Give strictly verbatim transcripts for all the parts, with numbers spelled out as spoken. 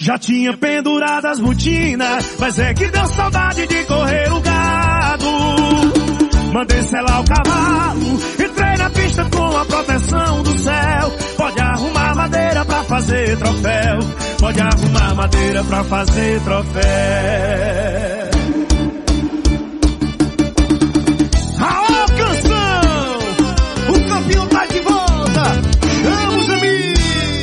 Já tinha pendurado as botinas, mas é que deu saudade de correr o gado. Mandei selar o cavalo, entrei na pista com a proteção do céu. Pode arrumar madeira pra fazer troféu, pode arrumar madeira pra fazer troféu. Aô, canção! O campeão tá de volta! Vamos, amigos!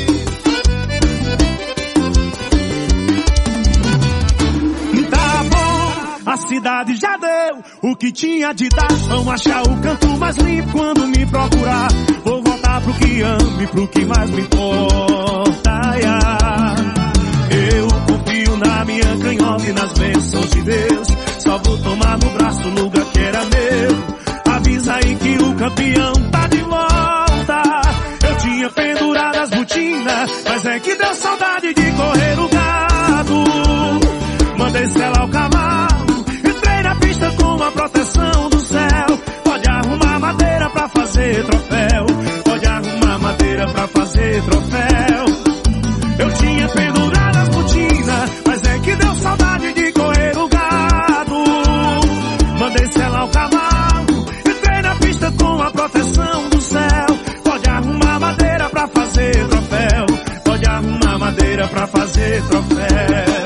Tá bom, a cidade já deu o que tinha de dar. Vão achar o canto mais limpo quando me procurar. Vou voltar pro que amo e pro que mais me importa. Ai, ai. Eu confio na minha canhota e nas bênçãos de Deus. Só vou tomar no braço o lugar que era meu. Avisa aí que o campeão tá de volta. Eu tinha pendurado as botinas, mas é que deu saudade de correr o gado. Mandei selar o cavalo, entrei na pista com a proteção do céu. Pode arrumar madeira pra fazer troféu, pode arrumar madeira pra fazer troféu. Eu tinha pendurado as botinas, mas é que deu saudade de correr o gado. Mandei selar o cavalo, entrei na pista com a proteção do céu. Pode arrumar madeira pra fazer troféu, pode arrumar madeira pra fazer troféu.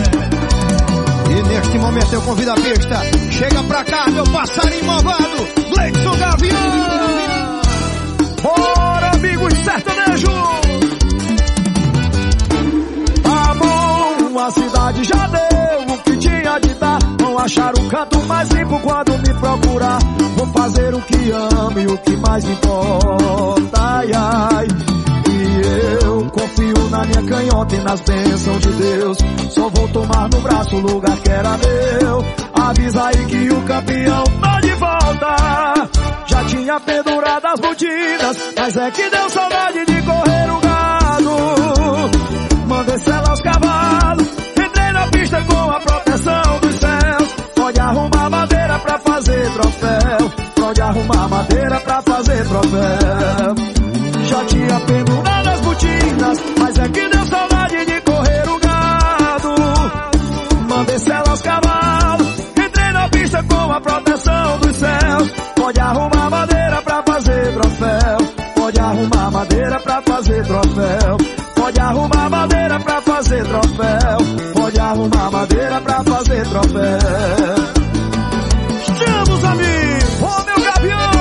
E neste momento eu convido a pista. Chega pra cá, meu passarinho malvado, Gleison Gavião. Bora, amigos sertanejos! Tá bom, a cidade já deu o que tinha de dar. Vão achar o canto mais limpo quando me procurar. Vou fazer o que amo e o que mais me importa. Ai, ai. E eu confio na minha canhota e nas bênçãos de Deus. Só vou tomar no braço o lugar que era meu. Avisa aí que o campeão tá de volta. Já tinha pendurado as botinas, mas é que deu saudade de correr o gado. Mandei selar os cavalos, entrei na pista com a proteção dos céus. Pode arrumar madeira pra fazer troféu, pode arrumar madeira pra fazer troféu. Já tinha pendurado as botinas, mas é que deu saudade de correr o gado. Mandei selar os cavalos, entrei na pista com a proteção dos céus. Pode arrumar madeira pra fazer troféu, pode arrumar madeira pra fazer troféu, pode arrumar madeira pra fazer troféu, pode arrumar madeira pra fazer troféu. Estamos, amigos! Ô, meu gavião!